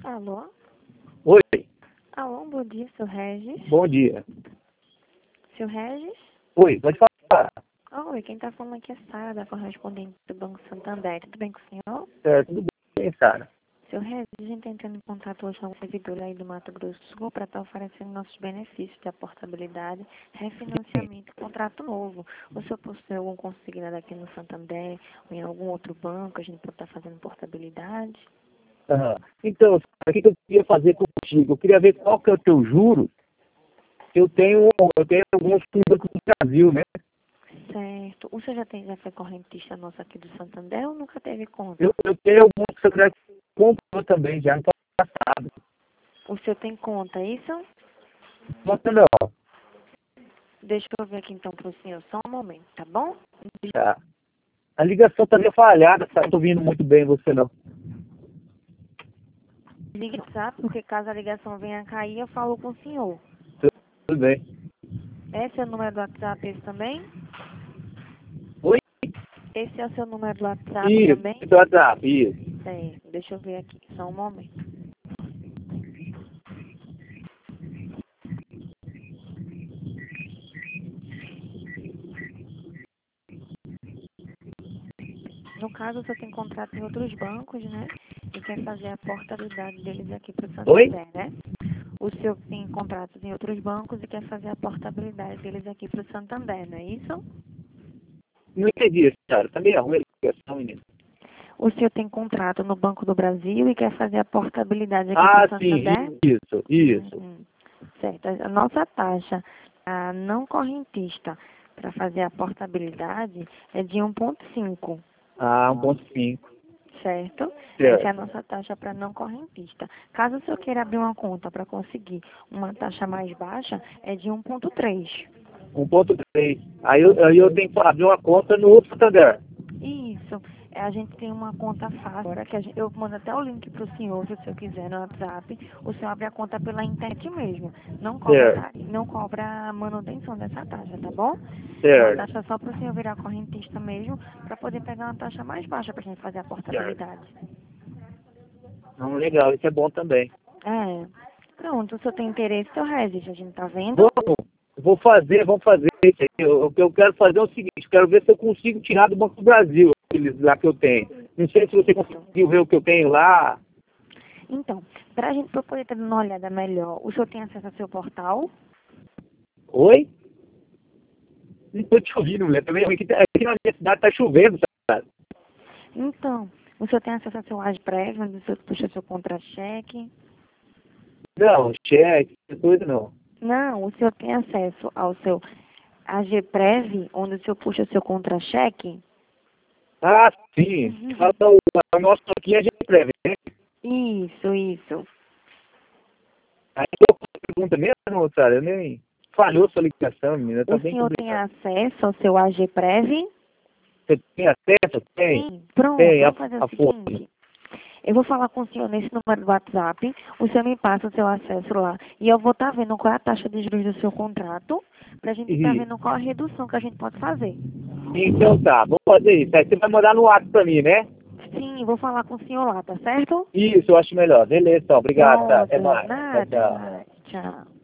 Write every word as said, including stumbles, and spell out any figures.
Alô? Oi, Alô, bom dia, seu Regis. bom dia. Seu Regis? Oi, pode falar. Oi, quem tá falando aqui é Sara, da correspondente do Banco Santander. Tudo bem com o senhor? É, tudo bem, Sara? Seu Regis, a gente tá entrando em contato hoje com o servidor aí do Mato Grosso do Sul para estar oferecendo nossos benefícios da portabilidade, refinanciamento, contrato novo. O senhor possui algum consignado aqui no Santander ou em algum outro banco, a gente pode estar fazendo portabilidade? Aham. Então, Sara, o que que eu queria fazer contigo? Eu queria ver qual que é o teu juro. Eu tenho, eu tenho alguns bancos do Brasil, né? Certo. O senhor já, tem, já foi correntista nosso aqui do Santander ou nunca teve conta? Eu, eu tenho alguns que você comprou também, já no passado. O senhor tem conta, é isso? Conta não. Deixa eu ver aqui então pro senhor, só um momento, tá bom? Tá. A ligação tá meio falhada, Sara. Não tô ouvindo muito bem você, não. Ligue, sabe? Porque caso a ligação venha a cair, eu falo com o senhor. Tudo bem. Esse é o número do WhatsApp, esse também? Oi? Esse é o seu número do WhatsApp Isso, também? do WhatsApp, isso. Certo, deixa eu ver aqui, só um momento. No caso, o senhor tem contrato em outros bancos, né? E quer fazer a portabilidade deles aqui pro Oi? Santander, né? O senhor tem contratos em outros bancos e quer fazer a portabilidade deles aqui pro Santander, não é isso? Não entendi, Sara. Tá meio ruim a ligação, menino. O senhor tem contrato no Banco do Brasil e quer fazer a portabilidade aqui Ah, pro sim, Santander? isso, isso. Uhum. Certo. A nossa taxa a não correntista para fazer a portabilidade é de um vírgula cinco, Ah, um ponto cinco. certo? Essa é a Certo. nossa taxa para não correntista. Caso o senhor queira abrir uma conta para conseguir uma taxa mais baixa, é de um vírgula três. um ponto três. Aí eu, aí eu tenho que abrir uma conta no Santander. Isso. É, a gente tem uma conta fácil. Agora que a gente, eu mando até o link para o senhor, se o senhor quiser, no WhatsApp. O senhor abre a conta pela internet mesmo. Não cobra, Certo, tari- não cobra manutenção dessa taxa, tá bom? É uma certo, taxa só para o senhor virar correntista mesmo, para poder pegar uma taxa mais baixa para a gente fazer a certo. portabilidade. Não, legal, isso é bom também. É. Pronto, o senhor tem interesse, seu Regis, a gente tá vendo? Vamos, vou fazer, vamos fazer isso aí. Eu- O que eu quero fazer é o seguinte, eu quero ver se eu consigo tirar do Banco do Brasil, aqueles lá que eu tenho. Não sei se você Isso. conseguiu ver o que eu tenho lá. Então, para a gente pra eu poder ter uma olhada melhor, o senhor tem acesso ao seu portal? Oi? Não estou te ouvindo, mulher. Também aqui, tá- aqui na minha cidade está chovendo, sabe? Então, o senhor tem acesso ao seu AGPREV, onde o senhor puxa seu contra-cheque? Não, cheque, essas coisas não. Não, o senhor tem acesso ao seu AGPREV, onde o senhor puxa seu contra-cheque? Ah, sim. Uhum. Fala, o o nosso aqui é de prévia, né? Isso, isso. Aí eu pergunta mesmo, cara, eu nem falhou sua ligação, menina, tá O bem senhor tem complicado. acesso ao seu AGPREV? Você tem acesso? Tem, Sim. Pronto, tem, a, vamos fazer o a forma. seguinte. Eu vou falar com o senhor nesse número do WhatsApp, o senhor me passa o seu acesso lá. E eu vou estar vendo qual é a taxa de juros do seu contrato, para a gente estar E, vendo qual a redução que a gente pode fazer. então tá, vamos fazer isso. Aí você vai mandar no WhatsApp pra mim, né? Sim, vou falar com o senhor lá, tá certo? Isso, eu acho melhor. Beleza, então, obrigado, tá? Até Pronto, mais. Tchau, nada, até tchau. mais. Tchau.